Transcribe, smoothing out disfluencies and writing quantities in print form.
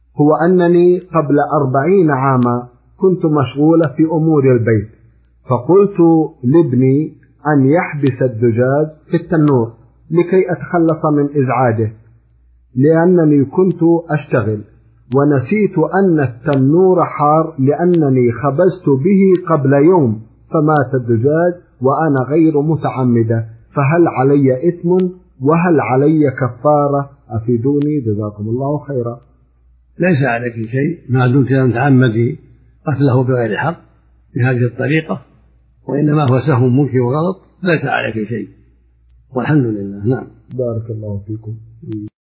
هو أنني قبل 40 عاما كنت مشغولة في أمور البيت، فقلت لابني أن يحبس الدجاج في التنور لكي أتخلص من إزعاجه، لأنني كنت أشتغل ونسيت أن التنور حار لأنني خبزت به قبل يوم فمات الدجاج وأنا غير متعمدة، فهل علي إثم وهل علي كفارة؟ أفيدوني جزاكم الله خيرا. ليس عليك شيء ما دمت لم تعمدي قتله بغير حق بهذه الطريقة، وإنما هو سهو منك وغلط، ليس عليك شيء والحمد لله. نعم. بارك الله فيكم.